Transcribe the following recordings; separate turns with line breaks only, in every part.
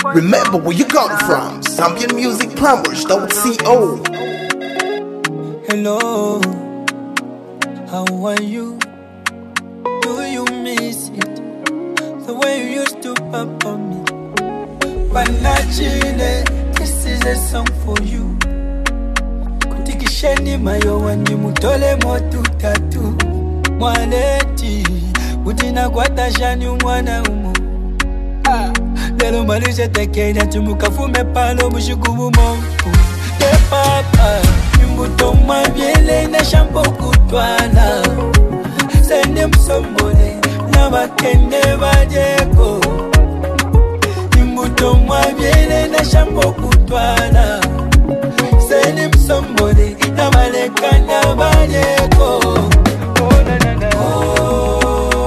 Remember where you got it from. Zambian Music Plumbers.co.
Hello, how are you? Do you miss it? The way you used to pamper me. Panachile, this is a song for you. Kutikisheni mayo wani mutole motu tatu. Mwaleti, utina kwa tashani umwana umu. Lelo malishe tekenya tumukafume palo mushukubu mongu. Te papa, imbuto mwabiele na shampo kutwana. Sende msombole na bakende bajeko. Imbuto mwabiele na shampo kutwana. Sende msombole na balekana bajeko. Oh na na na. Oh.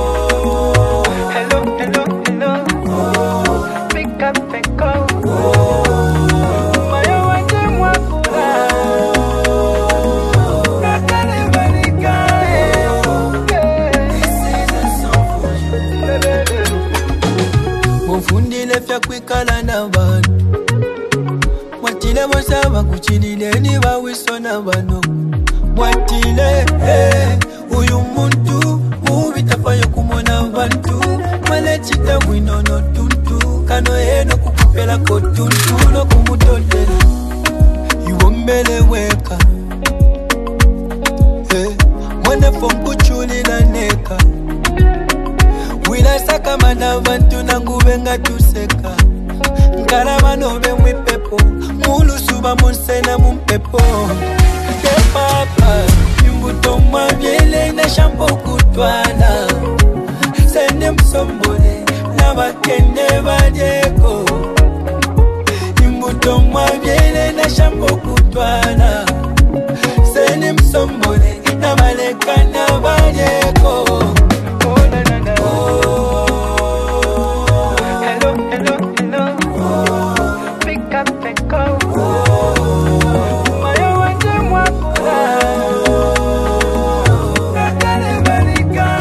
Mufundile fya kwikala na bantu. Mwatile mosaba kuchilile ni bawiso na bano. Mwatile uyu muntu mubitafayo kumona bantu. Malechita winono tuntu kano eno kukupela kotuntu no kumutotela. Iwombele weka mwane fonku chuli na neka. Wila saka mana bantu nangube nga tuseka. Nkarama nobe mwipepo mulu suba monsena mumpepo. Te papa imbuto mwabiele na shampo kutwana. Sende msombole na bakende bajeko. Imbuto mwabiele na shampo kutwana. Sende msombole na balekana bajeko. Oh na na na. Oh. Hello, hello, hello. Oh. Pick up and go. Oh. Mayo wanje mwakula. Oh. Nakale balika.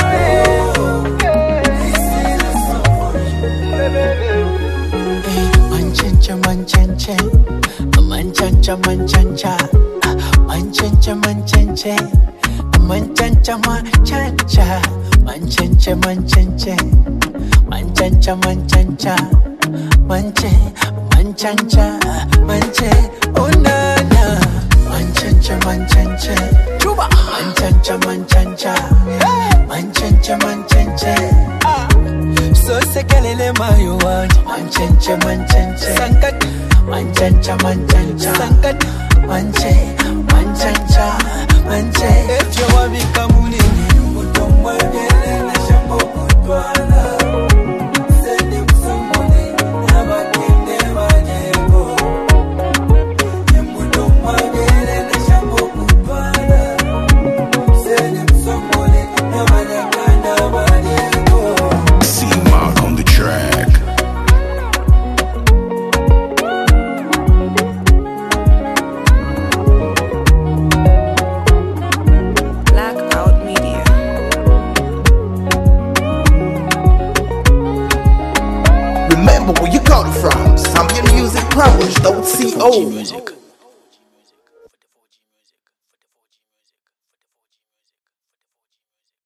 Manchancha, manchancha. Manchancha, manchancha. Manchancha, manchancha. Manchancha, manchancha. Manchancha, manchancha. Manchancha, manchancha. Manche, manchancha, manche. Oh na na. Manchancha, manchancha. Chuba. Manchancha, manchancha. Manchancha, manchancha. So sekelele mayo wanje. Manchancha, manchancha. Sankat. Manchancha, manchancha. Sankat. Manche, manchancha, manche. Echo wabika mulini. Utomwe biele na shambo kutwana. Sende msomone na bakende bajeko. Utomwe biele na shambo kutwana. Sende msomone na balekana bajeko.
C-Mark on the track.
Remember where you got it from. Zambian Music Plumbers.co.
Music.